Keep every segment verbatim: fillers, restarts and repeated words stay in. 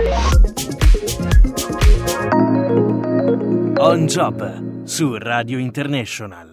On Job su Radio International.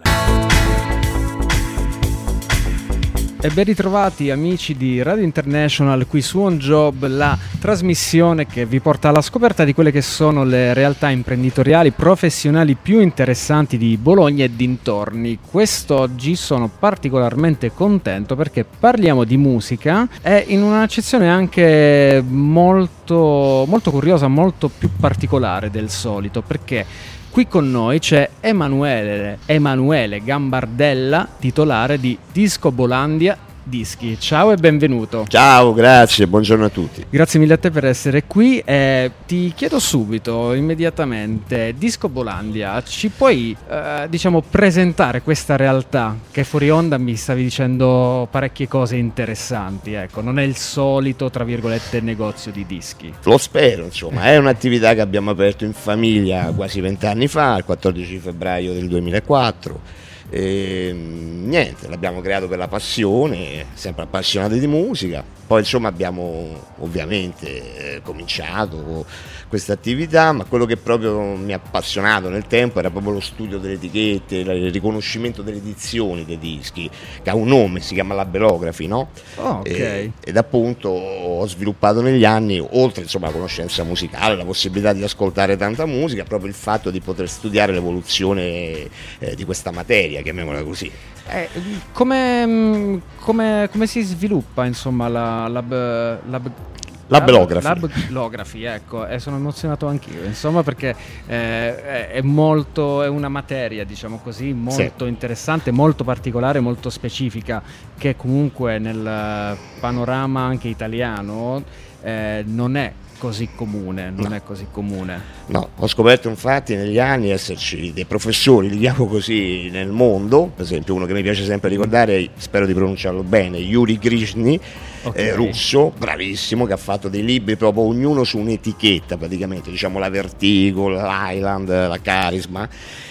E ben ritrovati amici di Radio International qui su On Job, la trasmissione che vi porta alla scoperta di quelle che sono le realtà imprenditoriali, professionali più interessanti di Bologna e dintorni. Quest'oggi sono particolarmente contento perché parliamo di musica e in un'accezione anche molto, molto curiosa, molto più particolare del solito, perché qui con noi c'è Emanuele, Emanuele Gambardella, titolare di Discobolandia Dischi. Ciao e benvenuto. Ciao, grazie, buongiorno a tutti. Grazie mille a te per essere qui. Eh, ti chiedo subito, immediatamente, Discobolandia, ci puoi eh, diciamo presentare questa realtà che fuori onda mi stavi dicendo parecchie cose interessanti, ecco, non è il solito tra virgolette negozio di dischi. Lo spero, insomma, è un'attività che abbiamo aperto in famiglia quasi vent'anni fa, il quattordici febbraio del duemilaquattro. E, niente, l'abbiamo creato per la passione, sempre appassionati di musica. Poi insomma abbiamo ovviamente eh, cominciato questa attività, ma quello che proprio mi ha appassionato nel tempo era proprio lo studio delle etichette, il riconoscimento delle edizioni dei dischi, che ha un nome, si chiama labelography, no? Oh, ok. E, ed appunto ho sviluppato negli anni, oltre insomma la conoscenza musicale, la possibilità di ascoltare tanta musica, proprio il fatto di poter studiare l'evoluzione eh, di questa materia, chiamiamola così. Eh, come, come, come si sviluppa insomma la lab, lab, labelography? Labelography, ecco, e sono emozionato anch'io, insomma, perché eh, è molto, è una materia, diciamo così, molto sì. interessante, molto particolare, molto specifica, che comunque nel panorama anche italiano eh, non è così comune, non no. è così comune. No, ho scoperto infatti negli anni esserci dei professori, li chiamo così, nel mondo, per esempio uno che mi piace sempre ricordare, spero di pronunciarlo bene, Yuri Grishny, okay. eh, russo, bravissimo, che ha fatto dei libri proprio ognuno su un'etichetta praticamente, diciamo la Vertigo, l'Highland, la Charisma.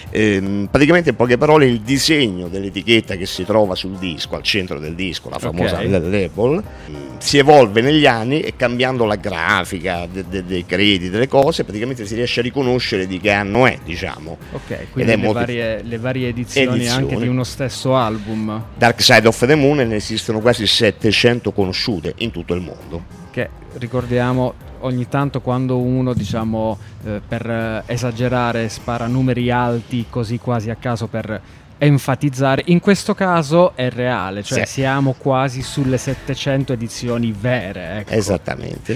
Eh, praticamente in poche parole il disegno dell'etichetta che si trova sul disco, al centro del disco, la famosa okay. label, si evolve negli anni e cambiando la grafica de- de- dei crediti, delle cose, praticamente si riesce a riconoscere di che anno è, diciamo. Ok, quindi le, molto... varie, le varie edizioni, edizioni anche di uno stesso album. Dark Side of the Moon, ne esistono quasi settecento conosciute in tutto il mondo. Che ricordiamo ogni tanto quando uno, diciamo, eh, per eh, esagerare spara numeri alti così quasi a caso per enfatizzare, in questo caso è reale, cioè sì. siamo quasi sulle settecento edizioni vere, ecco. Esattamente.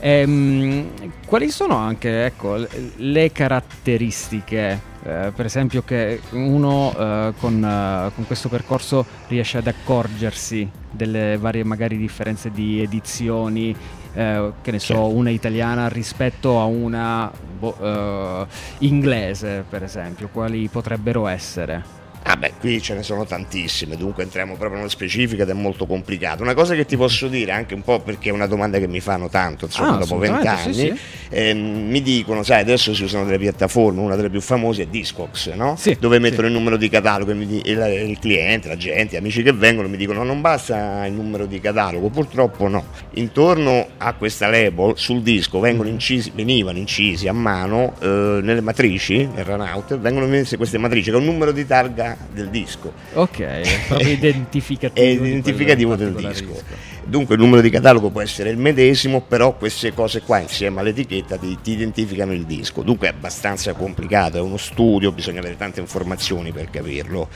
Ehm, quali sono anche, ecco, le caratteristiche, eh, per esempio, che uno eh, con, uh, con questo percorso riesce ad accorgersi delle varie magari differenze di edizioni, eh, che ne so, certo. una italiana rispetto a una boh, uh, inglese, per esempio, quali potrebbero essere? Ah beh, qui ce ne sono tantissime, dunque entriamo proprio nello specifico ed è molto complicato. Una cosa che ti posso dire, anche un po' perché è una domanda che mi fanno tanto, insomma, ah, dopo vent'anni, sì, sì. eh, mi dicono, sai, adesso si usano delle piattaforme, una delle più famose è Discogs, no? Sì, dove mettono sì. il numero di catalogo e mi, il, il cliente, la gente, amici che vengono mi dicono non basta il numero di catalogo, purtroppo no. Intorno a questa label, sul disco, vengono incisi, venivano incisi a mano eh, nelle matrici, nel runout, vengono messe queste matrici che è un numero di targa del disco. Ok, è proprio identificativo. È identificativo del disco. disco. Dunque il numero di catalogo può essere il medesimo, però queste cose qua insieme all'etichetta ti, ti identificano il disco. Dunque è abbastanza complicato, è uno studio, bisogna avere tante informazioni per capirlo.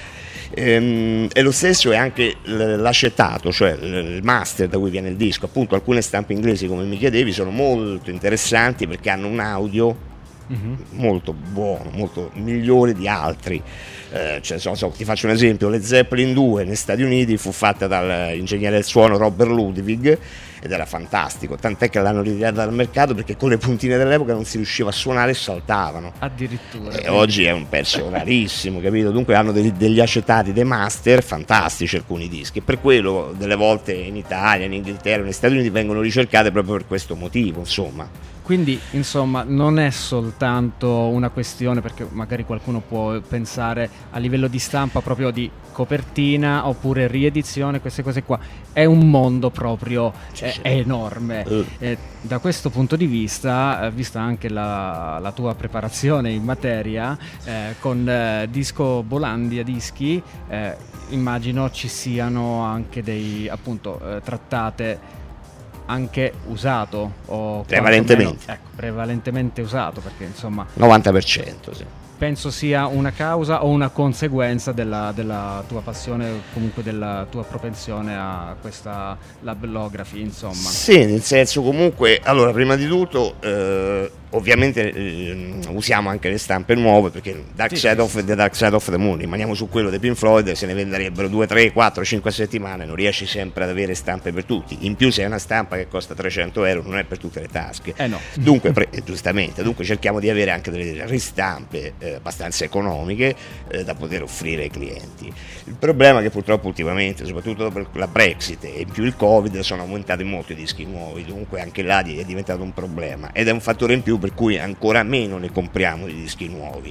Ehm, e lo stesso è anche l'acetato, cioè il master da cui viene il disco. Appunto alcune stampe inglesi, come mi chiedevi, sono molto interessanti perché hanno un audio Mm-hmm. molto buono, molto migliore di altri. Eh, cioè, so, so, ti faccio un esempio: le Zeppelin due negli Stati Uniti fu fatta dall'ingegnere del suono Robert Ludwig ed era fantastico, tant'è che l'hanno ritirata dal mercato perché con le puntine dell'epoca non si riusciva a suonare e saltavano addirittura, e oggi è un pezzo rarissimo, capito? Dunque hanno degli, degli acetati, dei master fantastici alcuni dischi, e per quello delle volte in Italia, in Inghilterra, negli Stati Uniti vengono ricercate proprio per questo motivo, insomma. Quindi insomma non è soltanto una questione, perché magari qualcuno può pensare a livello di stampa proprio di copertina oppure riedizione, queste cose qua, è un mondo proprio è, è enorme. Uh. E da questo punto di vista, eh, vista anche la, la tua preparazione in materia, eh, con eh, Disco Bolandia Dischi, eh, immagino ci siano anche dei, appunto, eh, trattate anche usato o prevalentemente ecco, prevalentemente usato, perché insomma novanta per cento sì. Penso sia una causa o una conseguenza della, della tua passione o comunque della tua propensione a questa logography, insomma. Sì, nel senso, comunque, allora, prima di tutto eh, ovviamente eh, usiamo anche le stampe nuove, perché Dark Side sì, of sì. The Dark Side of the Moon, rimaniamo su quello dei Pink Floyd, se ne venderebbero due, tre, quattro, cinque settimane, non riesci sempre ad avere stampe per tutti. In più, se è una stampa che costa trecento euro, non è per tutte le tasche. Eh no. Dunque, pre- giustamente, dunque cerchiamo di avere anche delle ristampe eh, abbastanza economiche eh, da poter offrire ai clienti. Il problema è che purtroppo ultimamente, soprattutto dopo la Brexit e in più il Covid, sono aumentati molto i dischi nuovi, dunque anche là è diventato un problema ed è un fattore in più per cui ancora meno ne compriamo di dischi nuovi.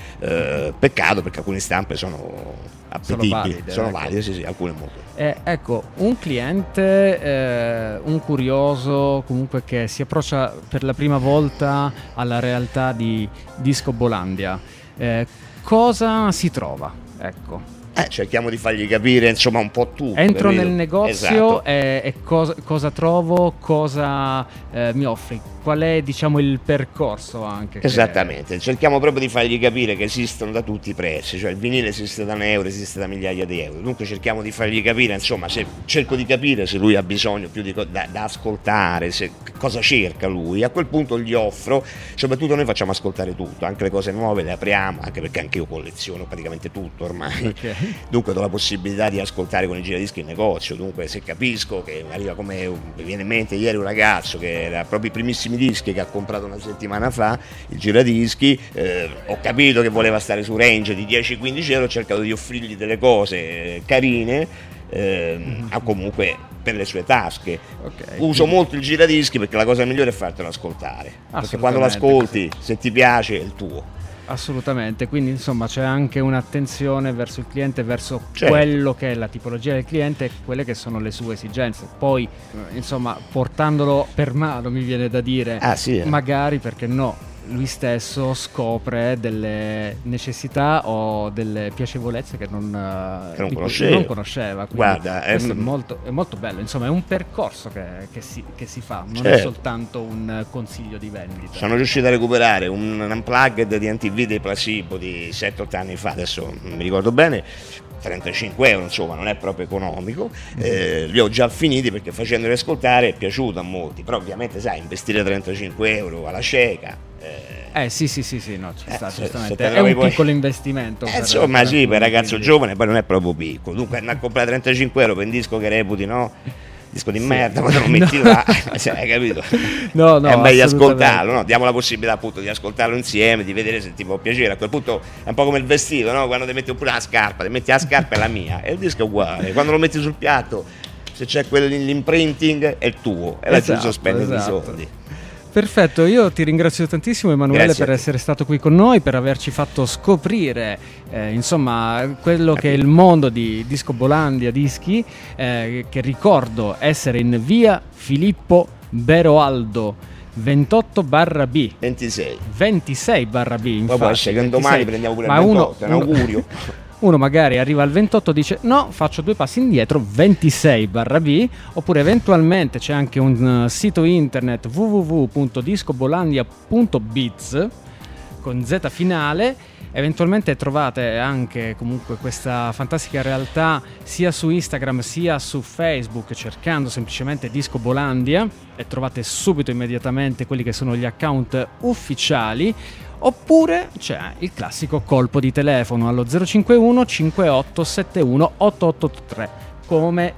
Eh, peccato, perché alcune stampe sono appetibili, sono valide, sono ecco. valide sì, sì, alcune molto. Eh, ecco, un cliente, eh, un curioso comunque che si approccia per la prima volta alla realtà di Disco Bolandia, eh, cosa si trova? Ecco. Eh, cerchiamo di fargli capire insomma un po' tutto. Entro nel negozio esatto. e, e cosa, cosa trovo, cosa eh, mi offri, qual è diciamo il percorso anche. Esattamente, che... cerchiamo proprio di fargli capire che esistono da tutti i prezzi, cioè il vinile esiste da un euro, esiste da migliaia di euro, dunque cerchiamo di fargli capire, insomma, se cerco di capire se lui ha bisogno più di co- da, da ascoltare, se, cosa cerca lui, a quel punto gli offro, soprattutto noi facciamo ascoltare tutto, anche le cose nuove le apriamo, anche perché anche io colleziono praticamente tutto ormai. Okay. Dunque do la possibilità di ascoltare con i giradischi in negozio, dunque se capisco che arriva, come mi viene in mente ieri un ragazzo che era proprio i primissimi dischi che ha comprato una settimana fa, il giradischi, eh, ho capito che voleva stare su range di dieci quindici euro, ho cercato di offrirgli delle cose eh, carine, eh, mm-hmm. a comunque per le sue tasche. Okay. Uso molto il giradischi perché la cosa migliore è fartelo ascoltare, perché quando lo ascolti, se ti piace, è il tuo. Assolutamente, quindi insomma c'è anche un'attenzione verso il cliente, verso certo. quello che è la tipologia del cliente e quelle che sono le sue esigenze. Poi insomma portandolo per mano, mi viene da dire, ah, sì, eh. magari, perché no, lui stesso scopre delle necessità o delle piacevolezze che non, che non conosceva. Non conosceva. Guarda, questo ehm... è, molto, è molto bello, insomma è un percorso che, che, si, che si fa, non certo. è soltanto un consiglio di vendita. Sono riuscito a recuperare un unplugged di N T V dei Placebo di sette otto anni fa, adesso non mi ricordo bene, trentacinque euro, insomma non è proprio economico, eh, li ho già finiti perché facendoli ascoltare è piaciuto a molti, però ovviamente sai, investire trentacinque euro alla cieca eh, eh sì sì sì sì no, ci sta, eh, giustamente è un poi... piccolo investimento eh, per, insomma per sì, per ragazzo giovane poi non è proprio piccolo, dunque andare a comprare trentacinque euro per un disco che reputi no disco di sì. merda, quando lo metti là, cioè, hai capito? No, no, è meglio ascoltarlo, no? Diamo la possibilità appunto di ascoltarlo insieme, di vedere se ti può piacere. A quel punto è un po' come il vestito, no? Quando ti metti oppure la scarpa, ti metti la scarpa è la mia, e il disco è uguale. Quando lo metti sul piatto, se c'è l'imprinting è il tuo, e là esatto, ci sospendi esatto. i soldi. Perfetto, io ti ringrazio tantissimo Emanuele Grazie per essere stato qui con noi, per averci fatto scoprire eh, insomma quello che è il mondo di Disco Bolandia Dischi, eh, che ricordo essere in via Filippo Beroaldo ventotto barra B ventisei ventisei barra B, infatti. Poi può essere che domani prendiamo pure Ma il uno, ventotto, è un augurio. Uno magari arriva al ventotto e dice no, faccio due passi indietro, ventisei barra B, oppure eventualmente c'è anche un uh, sito internet w w w punto discobolandia punto biz con Z finale. Eventualmente trovate anche comunque questa fantastica realtà sia su Instagram sia su Facebook cercando semplicemente Disco Bolandia e trovate subito immediatamente quelli che sono gli account ufficiali. Oppure c'è il classico colpo di telefono allo zero cinquantuno cinquantotto settantuno ottantotto tre come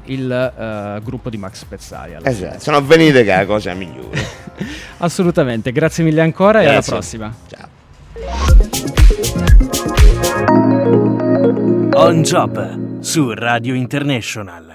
il uh, gruppo di Max Pezzali. Esatto, sono venite che è la cosa migliore. Assolutamente, grazie mille ancora. Grazie. E alla prossima. Ciao. On Job su Radio International.